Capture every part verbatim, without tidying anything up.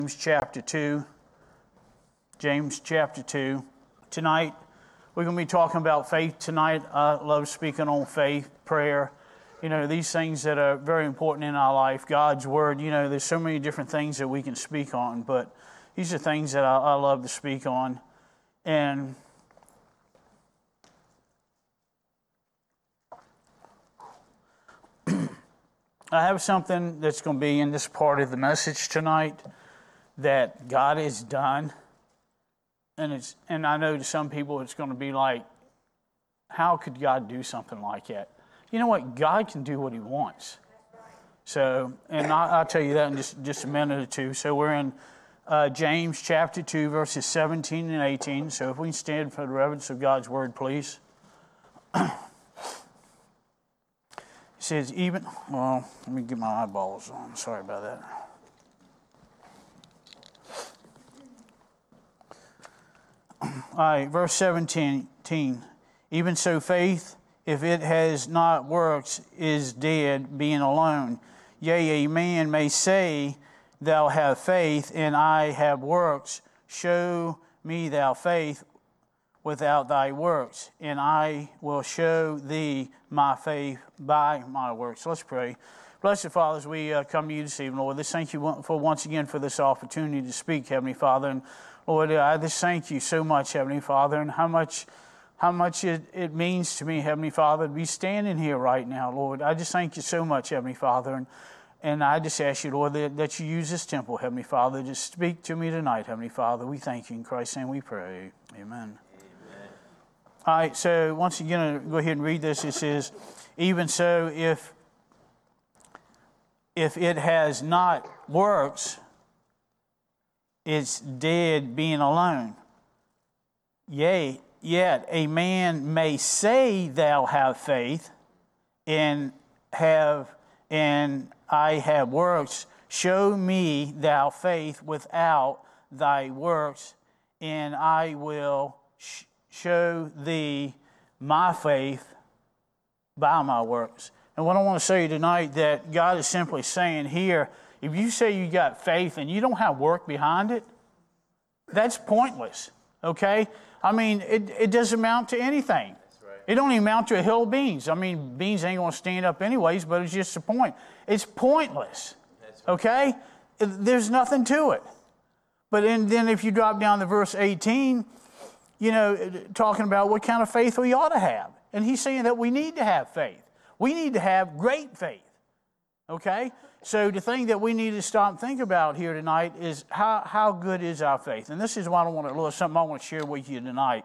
James chapter two. James chapter two. Tonight, we're going to be talking about faith tonight. I love speaking on faith, prayer. You know, these things that are very important in our life. God's Word, you know, there's so many different things that we can speak on, but these are things that I, I love to speak on. And I have something that's going to be in this part of the message tonight that God has done. And it's and I know to some people it's going to be like, how could God do something like that? You know what? God can do what he wants. So, and I, I'll tell you that in just, just a minute or two. So we're in uh, James chapter two, verses seventeen and eighteen. So if we can stand for the reverence of God's word, please. It says, even, well, let me get my eyeballs on. Sorry about that. All right, verse seventeen. Even so, faith, if it has not works, is dead, being alone. Yea, a man may say, thou have faith, and I have works. Show me thou faith without thy works, and I will show thee my faith by my works. Let's pray. Blessed Father, as we uh, come to you this evening, Lord, let's thank you for once again for this opportunity to speak, Heavenly Father. And Lord, I just thank you so much, Heavenly Father, and how much how much it, it means to me, Heavenly Father, to be standing here right now, Lord. I just thank you so much, Heavenly Father, and and I just ask you, Lord, that, that you use this temple, Heavenly Father, to speak to me tonight, Heavenly Father. We thank you in Christ's name we pray. Amen. Amen. All right, so once again, I'll go ahead and read this. It says, even so, if if it has not works, it's dead, being alone. Yea, yet a man may say, thou have faith, and have and I have works. Show me thou faith without thy works, and I will sh- show thee my faith by my works. And what I want to say tonight, that God is simply saying here, if you say you got faith and you don't have work behind it, that's pointless, okay? I mean, it, it doesn't amount to anything. That's right. It don't even amount to a hill of beans. I mean, beans ain't going to stand up anyways, but it's just a point. It's pointless, right. Okay? There's nothing to it. But then, then if you drop down to verse eighteen, you know, talking about what kind of faith we ought to have. And he's saying that we need to have faith. We need to have great faith, okay? So the thing that we need to stop and think about here tonight is how, how good is our faith? And this is what I want to, something I want to share with you tonight.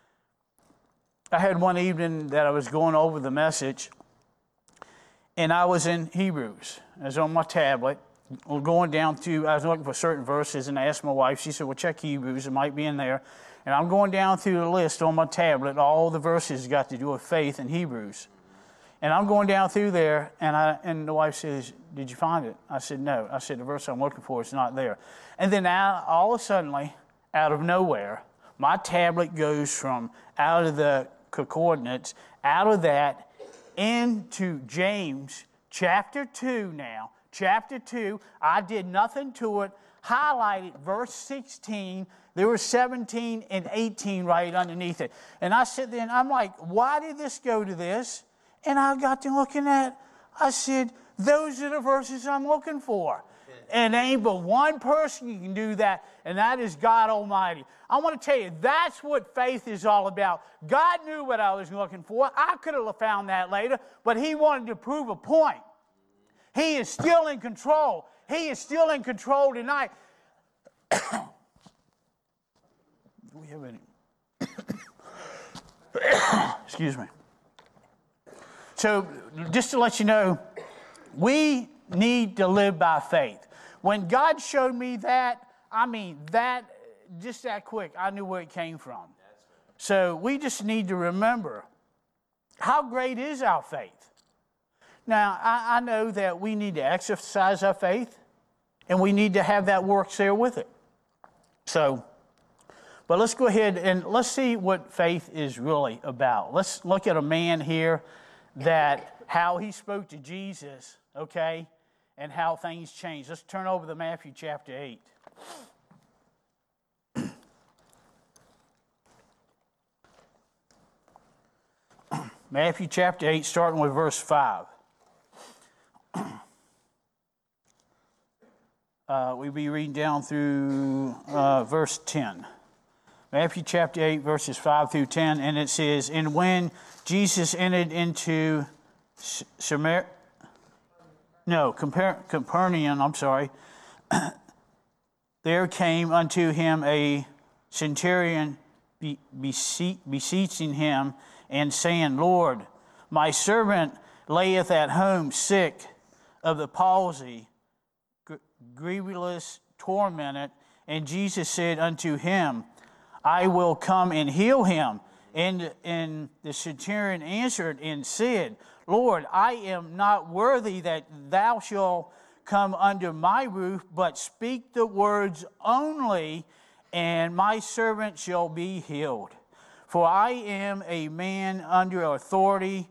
I had one evening that I was going over the message, and I was in Hebrews. I was on my tablet, going down to, I was looking for certain verses, and I asked my wife, she said, well, check Hebrews, it might be in there. And I'm going down through the list on my tablet, all the verses got to do with faith in Hebrews. And I'm going down through there, and I and the wife says, did you find it? I said, no. I said, the verse I'm looking for is not there. And then out, all of a sudden, out of nowhere, my tablet goes from out of the coordinates, out of that, into James chapter two now. Chapter two, I did nothing to it, highlighted verse sixteen, there were seventeen and eighteen right underneath it. And I sit there, and I'm like, why did this go to this? And I got to looking at, I said, those are the verses I'm looking for. And there ain't but one person who can do that, and that is God Almighty. I want to tell you, that's what faith is all about. God knew what I was looking for. I could have found that later, but he wanted to prove a point. He is still in control. He is still in control tonight. Do we have any? Excuse me. So, just to let you know, we need to live by faith. When God showed me that, I mean, that, just that quick, I knew where it came from. So, we just need to remember, how great is our faith? Now, I, I know that we need to exercise our faith, and we need to have that works there with it. So, but let's go ahead and let's see what faith is really about. Let's look at a man here that how he spoke to Jesus, okay, and how things changed. Let's turn over to Matthew chapter eight. Matthew chapter eight, starting with verse five. Uh, we'll be reading down through uh, verse ten. Matthew chapter eight, verses five through ten, and it says, "And when Jesus entered into Samaria, no, Capernaum, I'm sorry, there came unto him a centurion beseeching him, and saying, Lord, my servant layeth at home sick of the palsy, grievous tormented. And Jesus said unto him, I will come and heal him. And, and the centurion answered and said, Lord, I am not worthy that thou shalt come under my roof, but speak the words only, and my servant shall be healed. For I am a man under authority,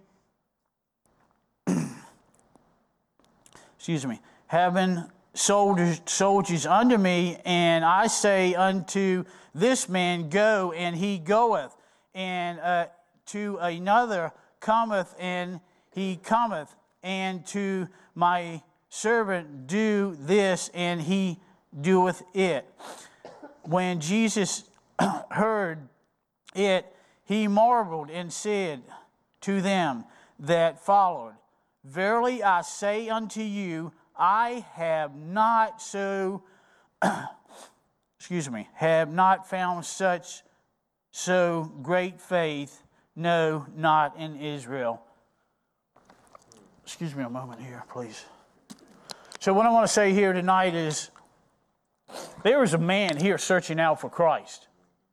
excuse me, having soldiers, soldiers under me, and I say unto this man, go, and he goeth, and uh, to another cometh, and he cometh, and to my servant do this, and he doeth it. When Jesus heard it, he marveled and said to them that followed, Verily I say unto you, I have not so, excuse me, have not found such so great faith, no, not in Israel. Excuse me a moment here, please. So what I want to say here tonight is, there is a man here searching out for Christ.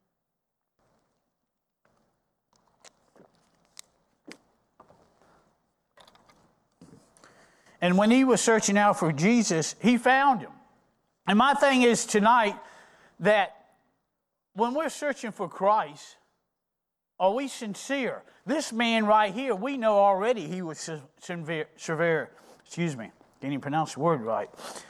And when he was searching out for Jesus, he found him. And my thing is tonight that when we're searching for Christ, are we sincere? This man right here, we know already he was severe, severe excuse me, can't even pronounce the word right.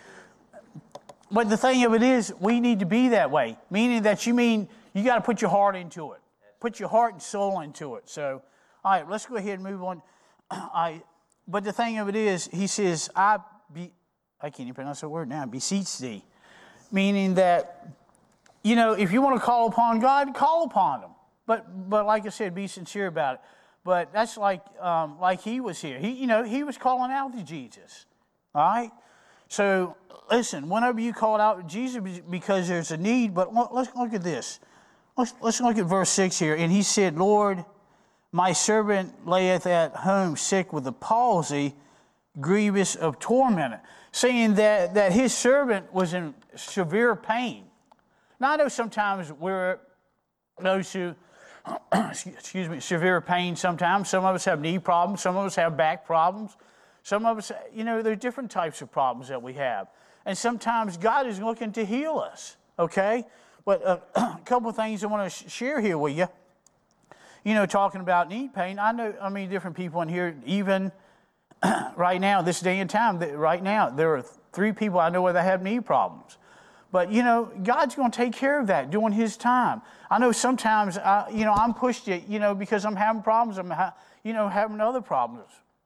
But the thing of it is, we need to be that way, meaning that you mean you got to put your heart into it. Put your heart and soul into it. So, all right, let's go ahead and move on. I, but the thing of it is, he says, I be, I can't even pronounce that word now, beseech thee. Meaning that, you know, if you want to call upon God, call upon him. But, but like I said, be sincere about it. But that's like, um, like he was here. He, you know, he was calling out to Jesus. All right? So, listen, whenever you call out to Jesus because there's a need, but let's look at this. Let's, let's look at verse six here. And he said, Lord, my servant layeth at home sick with the palsy, grievous of torment. Saying that, that his servant was in severe pain. Now, I know sometimes we're those who, excuse me, severe pain sometimes. Some of us have knee problems. Some of us have back problems. Some of us, you know, there are different types of problems that we have. And sometimes God is looking to heal us, okay? But uh, a couple of things I want to sh- share here with you. You know, talking about knee pain, I know, I mean, different people in here, even right now, this day and time, right now, there are three people I know where they have knee problems. But, you know, God's going to take care of that during his time. I know sometimes, I, you know, I'm pushed it, you know, because I'm having problems. I'm, ha- you know, having other problems.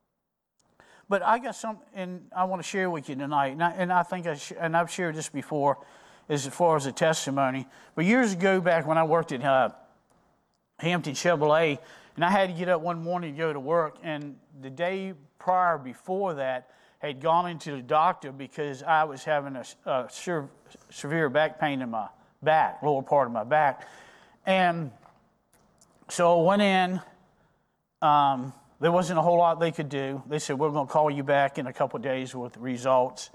But I got something I want to share with you tonight. And I, and I think, I sh- and I've shared this before as far as a testimony. But years ago back when I worked at uh, Hampton Chevrolet, and I had to get up one morning to go to work. And the day prior before that, had gone into the doctor because I was having a, a severe, severe back pain in my back, lower part of my back. And so I went in. Um, there wasn't a whole lot they could do. They said, we're going to call you back in a couple of days with the results.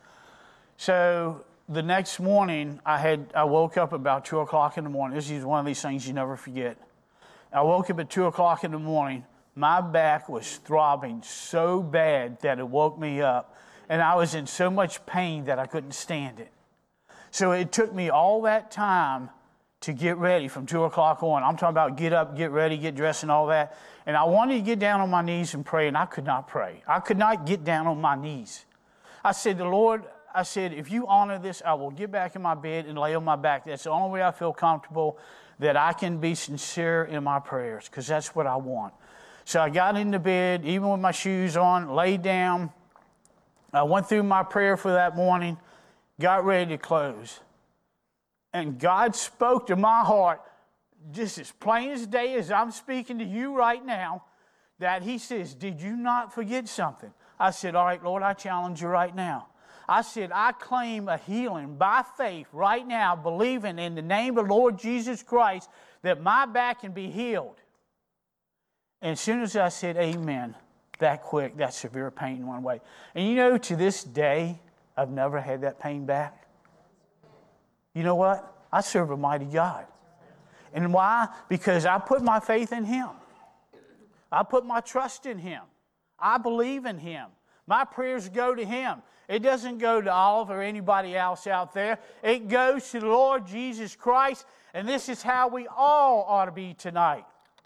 So the next morning, I had I woke up about two o'clock in the morning. This is one of these things you never forget. I woke up at two o'clock in the morning. My back was throbbing so bad that it woke me up. And I was in so much pain that I couldn't stand it. So it took me all that time to get ready from two o'clock on. I'm talking about get up, get ready, get dressed and all that. And I wanted to get down on my knees and pray, and I could not pray. I could not get down on my knees. I said, the Lord, I said, if you honor this, I will get back in my bed and lay on my back. That's the only way I feel comfortable that I can be sincere in my prayers, because that's what I want. So I got into bed, even with my shoes on, laid down. I went through my prayer for that morning, got ready to close. And God spoke to my heart, just as plain as day as I'm speaking to you right now, that he says, did you not forget something? I said, all right, Lord, I challenge you right now. I said, I claim a healing by faith right now, believing in the name of the Lord Jesus Christ that my back can be healed. And as soon as I said amen, that quick, that severe pain went away. And you know, to this day, I've never had that pain back. You know what? I serve a mighty God. And why? Because I put my faith in him. I put my trust in him. I believe in him. My prayers go to him. It doesn't go to Olive or anybody else out there. It goes to the Lord Jesus Christ, and this is how we all ought to be tonight.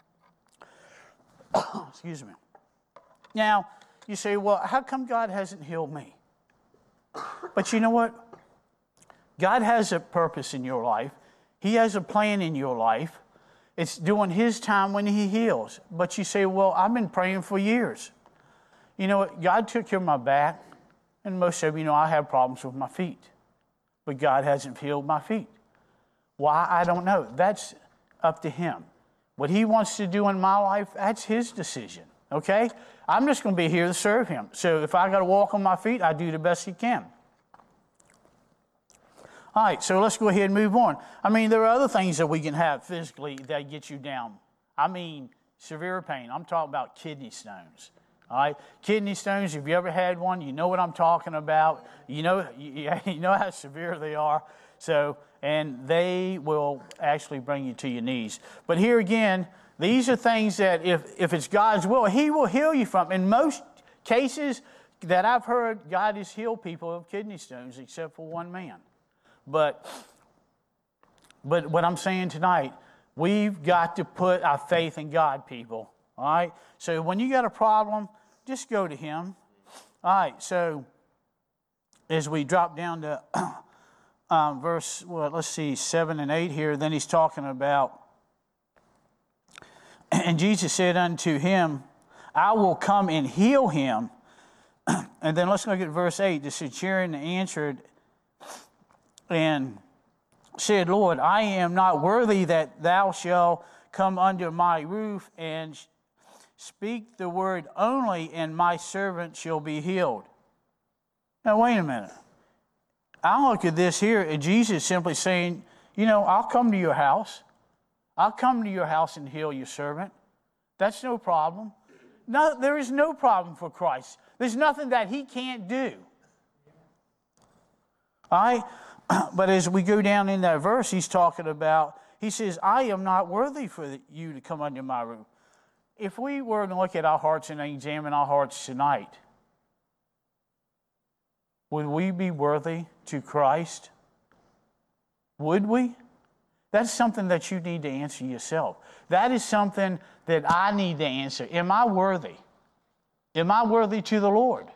Excuse me. Now, you say, well, how come God hasn't healed me? But you know what? God has a purpose in your life. He has a plan in your life. It's doing his time when he heals. But you say, well, I've been praying for years. You know what? God took care of my back. And most of you know I have problems with my feet. But God hasn't healed my feet. Why? I don't know. That's up to him. What he wants to do in my life, that's his decision. Okay? I'm just going to be here to serve him. So if I got to walk on my feet, I do the best he can. All right, so let's go ahead and move on. I mean, there are other things that we can have physically that get you down. I mean, severe pain. I'm talking about kidney stones. All right, kidney stones, if you ever had one, you know what I'm talking about. You know, you, you know how severe they are. So, and they will actually bring you to your knees. But here again, these are things that if, if it's God's will, he will heal you from. In most cases that I've heard, God has healed people of kidney stones except for one man. But, but what I'm saying tonight, we've got to put our faith in God, people. All right? So when you got a problem, just go to him. All right, so as we drop down to um, verse, well, let's see, seven and eight here, then he's talking about, and Jesus said unto him, I will come and heal him. And then let's look at verse eight. The centurion answered and said, Lord, I am not worthy that thou shalt come under my roof, and speak the word only, and my servant shall be healed. Now, wait a minute. I look at this here, and Jesus simply saying, you know, I'll come to your house. I'll come to your house and heal your servant. That's no problem. No, there is no problem for Christ. There's nothing that he can't do. All right? But as we go down in that verse, he's talking about, he says, I am not worthy for you to come under my roof. If we were to look at our hearts and examine our hearts tonight, would we be worthy to Christ? Would we? That's something that you need to answer yourself. That is something that I need to answer. Am I worthy? Am I worthy to the Lord?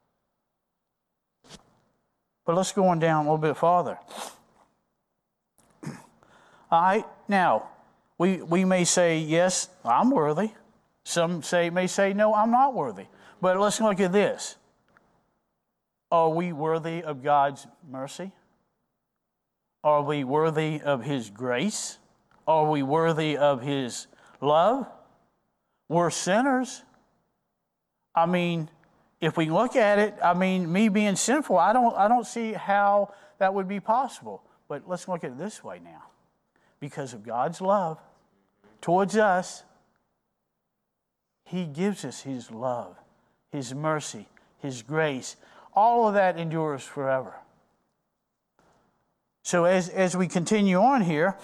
But let's go on down a little bit farther. All right, now, we, we may say, yes, I'm worthy. Some say may say, no, I'm not worthy. But let's look at this. Are we worthy of God's mercy? Are we worthy of his grace? Are we worthy of his love? We're sinners. I mean, if we look at it, I mean, me being sinful, I don't, I don't see how that would be possible. But let's look at it this way now. Because of God's love towards us, he gives us his love, his mercy, his grace. All of that endures forever. So as, as we continue on here,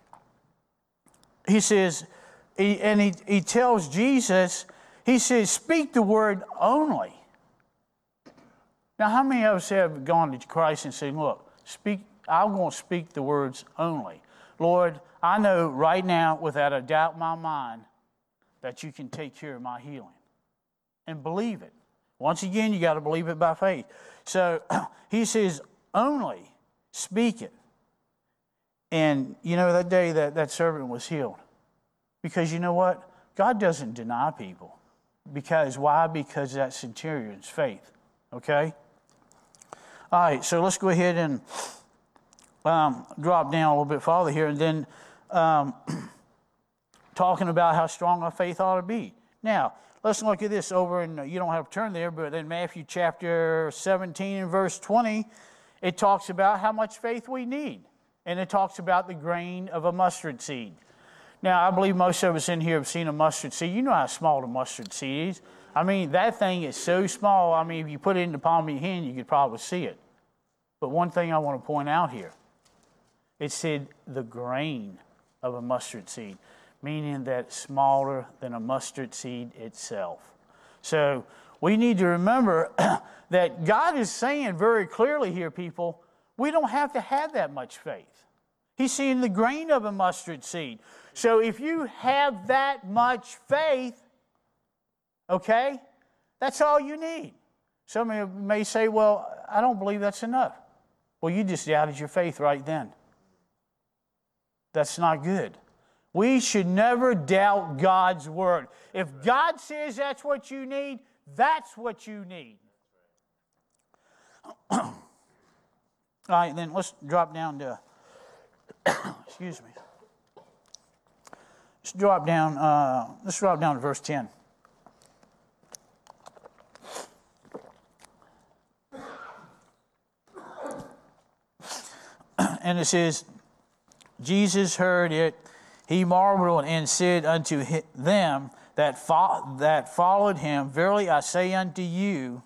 he says, he, and he, he tells Jesus, he says, speak the word only. Now, how many of us have gone to Christ and said, look, speak, I'm going to speak the words only. Lord, I know right now, without a doubt in my mind, that you can take care of my healing. And believe it. Once again, you got to believe it by faith. So he says, only speak it. And you know, that day that, that servant was healed. Because you know what? God doesn't deny people. Because why? Because that centurion's faith. Okay? All right, so let's go ahead and um, drop down a little bit farther here, and then um, talking about how strong our faith ought to be. Now, let's look at this over in, you don't have to turn there, but in Matthew chapter seventeen and verse twenty, it talks about how much faith we need. And it talks about the grain of a mustard seed. Now, I believe most of us in here have seen a mustard seed. You know how small the mustard seed is. I mean, that thing is so small. I mean, if you put it in the palm of your hand, you could probably see it. But one thing I want to point out here, it said the grain of a mustard seed, meaning that it's smaller than a mustard seed itself. So we need to remember that God is saying very clearly here, people, we don't have to have that much faith. He's saying the grain of a mustard seed. So if you have that much faith, okay, that's all you need. Some of you may say, well, I don't believe that's enough. Well, you just doubted your faith right then. That's not good. We should never doubt God's word. If God says that's what you need, that's what you need. All right, then let's drop down to, excuse me. Let's drop down, uh, let's drop down to verse ten. And it says, Jesus heard it, he marveled and said unto them that, fo- that followed him, verily I say unto you,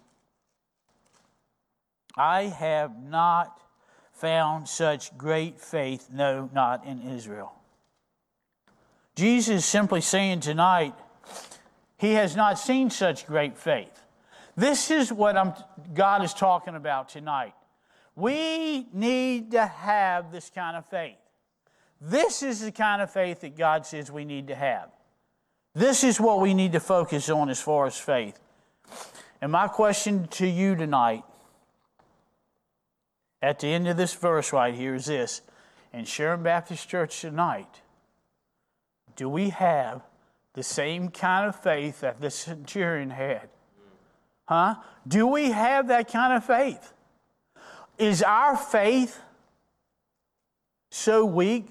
I have not found such great faith, no, not in Israel. Jesus is simply saying tonight, he has not seen such great faith. This is what I'm, God is talking about tonight. We need to have this kind of faith. This is the kind of faith that God says we need to have. This is what we need to focus on as far as faith. And my question to you tonight, at the end of this verse right here, is this. In Sharon Baptist Church tonight, do we have the same kind of faith that the centurion had? Huh? Do we have that kind of faith? Is our faith so weak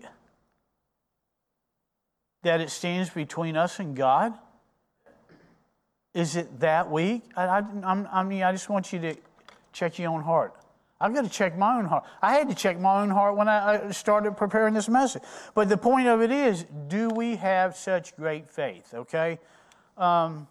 that it stands between us and God? Is it that weak? I, I, I'm, I mean, I just want you to check your own heart. I've got to check my own heart. I had to check my own heart when I started preparing this message. But the point of it is, do we have such great faith? Okay? Um,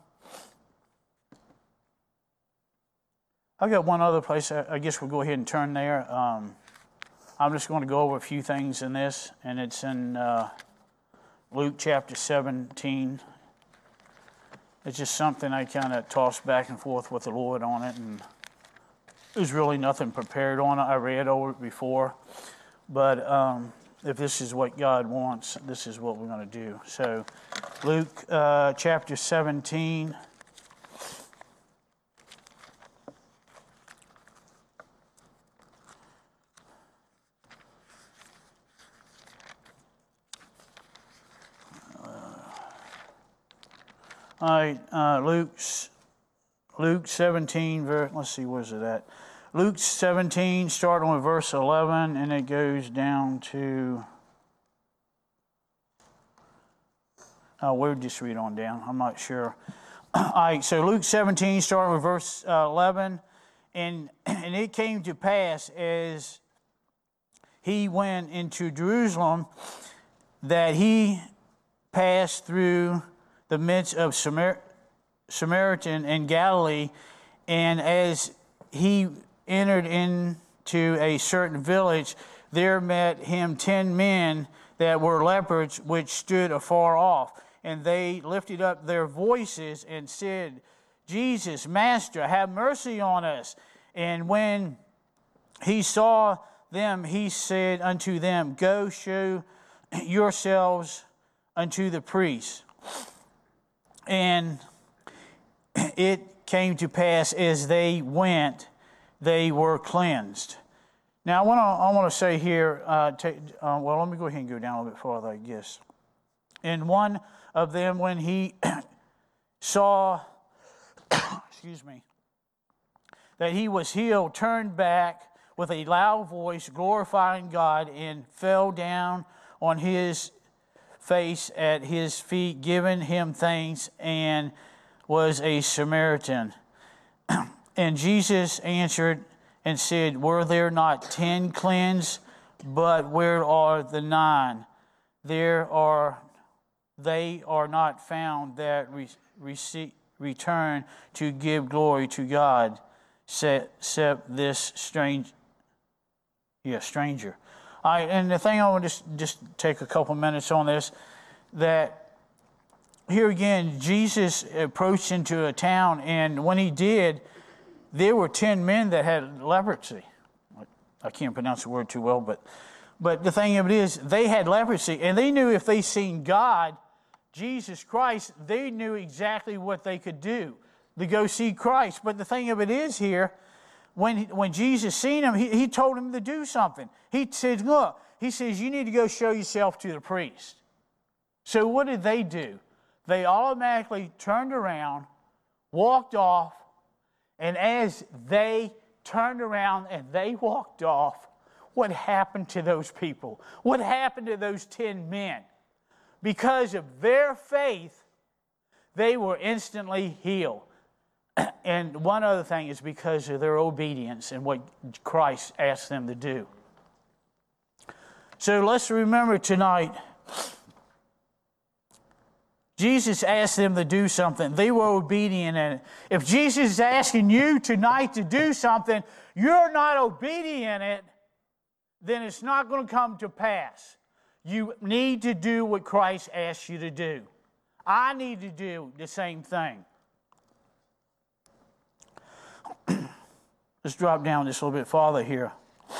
I've got one other place. I guess we'll go ahead and turn there. Um, I'm just going to go over a few things in this, and it's in uh, Luke chapter seventeen. It's just something I kind of tossed back and forth with the Lord on it, and there's really nothing prepared on it. I read over it before, but um, if this is what God wants, this is what we're going to do. So, Luke uh, chapter seventeen. All right, uh, Luke's, Luke seventeen, verse, let's see, where's it at? Luke seventeen, starting with verse eleven, and it goes down to, oh, we'll just read on down, I'm not sure. All right, so Luke seventeen, starting with verse uh, eleven, and, and it came to pass as he went into Jerusalem that he passed through the midst of Samar- Samaritan and Galilee, and as he entered into a certain village, there met him ten men that were lepers, which stood afar off. And they lifted up their voices and said, Jesus, Master, have mercy on us. And when he saw them, he said unto them, Go show yourselves unto the priests. And it came to pass as they went, they were cleansed. Now, I want to I want to say here, uh, take, uh, well, let me go ahead and go down a little bit farther, I guess. And one of them, when he saw, excuse me, that he was healed, turned back with a loud voice, glorifying God, and fell down on his face at his feet, giving him thanks, and was a Samaritan. And Jesus answered and said, were there not ten cleansed? But where are the nine? There are they are not found that re- receive, return to give glory to God, except this strange, yeah, stranger. All right, and the thing I want to just, just take a couple minutes on this, that here again, Jesus approached into a town, and when he did, there were ten men that had leprosy. I can't pronounce the word too well, but but the thing of it is, they had leprosy, and they knew if they seen God, Jesus Christ, they knew exactly what they could do to go see Christ. But the thing of it is here, when when Jesus seen him, he, he told him to do something. He said, look, he says, you need to go show yourself to the priest. So what did they do? They automatically turned around, walked off, and as they turned around and they walked off, what happened to those people? What happened to those ten men? Because of their faith, they were instantly healed. And one other thing is because of their obedience and what Christ asked them to do. So let's remember tonight, Jesus asked them to do something. They were obedient. And if Jesus is asking you tonight to do something, you're not obedient in it, then it's not going to come to pass. You need to do what Christ asked you to do. I need to do the same thing. Let's drop down just a little bit farther here.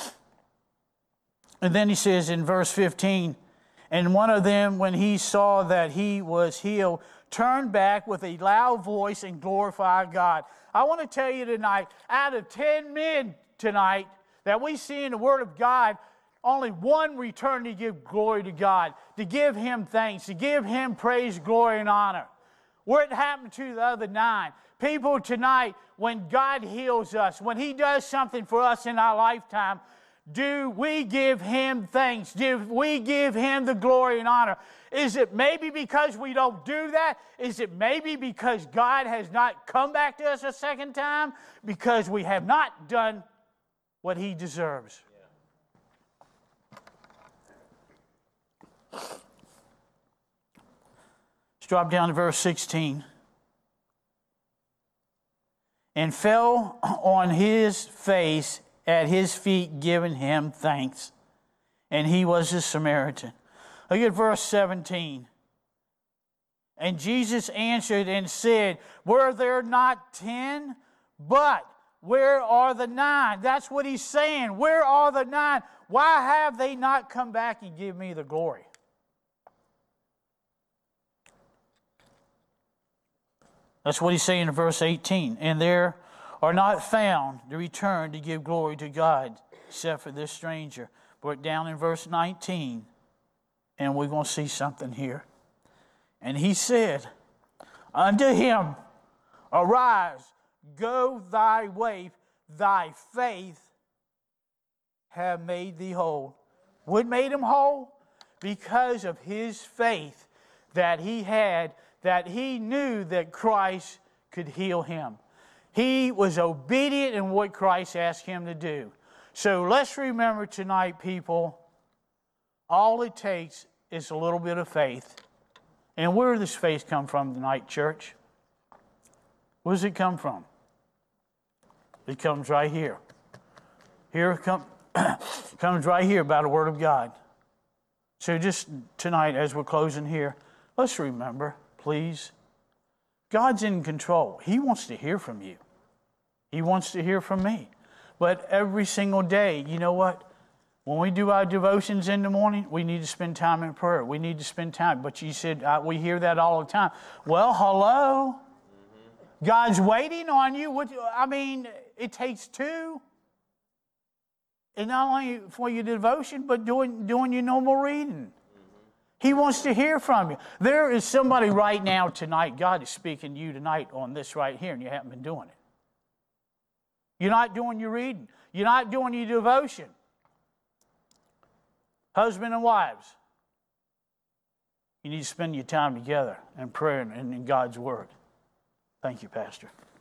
And then he says in verse fifteen, and one of them, when he saw that he was healed, turned back with a loud voice and glorified God. I want to tell you tonight, out of ten men tonight that we see in the Word of God, only one returned to give glory to God, to give Him thanks, to give Him praise, glory, and honor. What happened to the other nine? People tonight, when God heals us, when He does something for us in our lifetime, do we give Him thanks? Do we give Him the glory and honor? Is it maybe because we don't do that? Is it maybe because God has not come back to us a second time? Because we have not done what He deserves. Yeah. Let's drop down to verse sixteen. And fell on his face at his feet, giving him thanks. And he was a Samaritan. Look at verse seventeen. And Jesus answered and said, were there not ten? But where are the nine? That's what he's saying. Where are the nine? Why have they not come back and give me the glory? That's what he's saying in verse eighteen. And there are not found to return to give glory to God, except for this stranger. But down in verse nineteen, and we're going to see something here. And he said unto him, arise, go thy way, thy faith have made thee whole. What made him whole? Because of his faith that he had, that he knew that Christ could heal him. He was obedient in what Christ asked him to do. So let's remember tonight, people, all it takes is a little bit of faith. And where does this faith come from tonight, church? Where does it come from? It comes right here. Here it come, comes right here by the Word of God. So just tonight, as we're closing here, let's remember, please, God's in control. He wants to hear from you. He wants to hear from me. But every single day, you know what? When we do our devotions in the morning, we need to spend time in prayer. We need to spend time. But you said, uh, we hear that all the time. Well, hello. Mm-hmm. God's waiting on you. What, I mean, it takes two. And not only for your devotion, but doing, doing your normal reading. He wants to hear from you. There is somebody right now tonight, God is speaking to you tonight on this right here, and you haven't been doing it. You're not doing your reading. You're not doing your devotion. Husband and wives, you need to spend your time together in prayer and in God's Word. Thank you, Pastor.